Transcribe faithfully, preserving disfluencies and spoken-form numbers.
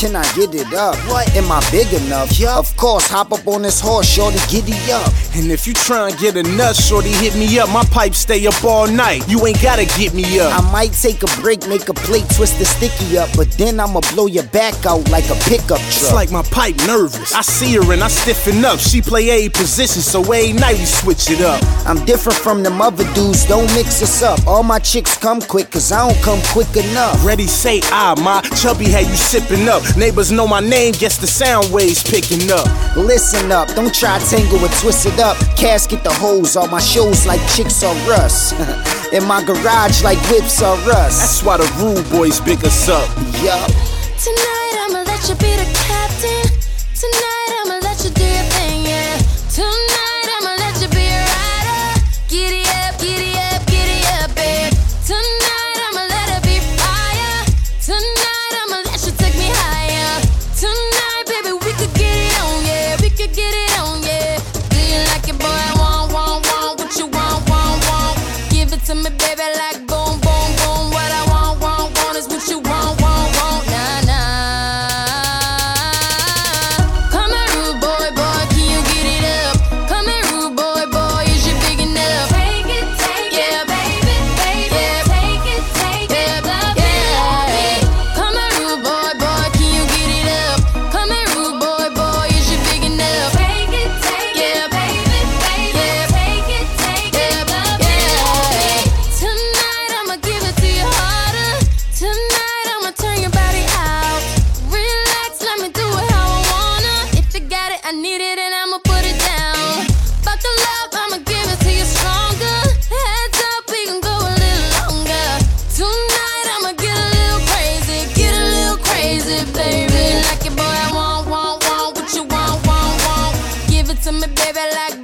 Can I get it up? What? Am I big enough? Yup. Of course, hop up on this horse, shorty, giddy up. And if you try and get a nut, shorty, hit me up. My pipe stay up all night. You ain't gotta get me up. I might take a break, make a plate, twist the sticky up, but then I'ma blow your back out like a pickup truck. It's like my pipe nervous. I see her and I stiffen up. She play a position, so every night we switch it up. I'm different from them other dudes, don't mix us up. All my chicks come quick, cause I don't come quick enough. Ready, say ah, my chubby had you sipping up. Neighbors know my name, guess the sound waves picking up. Listen up, don't try to tangle or twist it up. Casket the hoes, all my shows like chicks are Russ. In my garage like whips are Russ. That's why the rude boys big us up. Yup. Tonight I'ma let you be the captain. Tonight I'ma let you do your thing, yeah. Tonight I'ma let you be a rider. Giddy up, giddy up, giddy up, babe. Tonight I'ma let it be fire. Tonight I'ma let you take me higher. Tonight, baby, we could get it on, yeah. We could get it on, yeah. Do you like it, boy? I want, want, want what you want, want, want. Give it to me, baby, like boom, boom, boom. What I want, want, want is what you want, want, want. Nah, nah. Come here, rude boy, boy, can you get it up? Come here, rude boy, boy, is you big enough? Take it, take it, baby, baby. Yeah, take it, take it, love it. Come here, rude boy, boy, can you get it up? Come here, rude boy, boy, is you big enough? Take it, take it, baby, baby. Yeah, take it, take it, love it. Tonight I'ma give it to you harder. Tonight I'ma turn your body out. Relax, let me do it how I wanna. If you got it, I need it, and I'ma put it down. Buckle up, I'ma give it to you stronger. Heads up, we can go a little longer. Tonight I'ma get a little crazy, get a little crazy, baby. Like it, boy, I want, want, want what you want, want, want. Give it to me, baby, like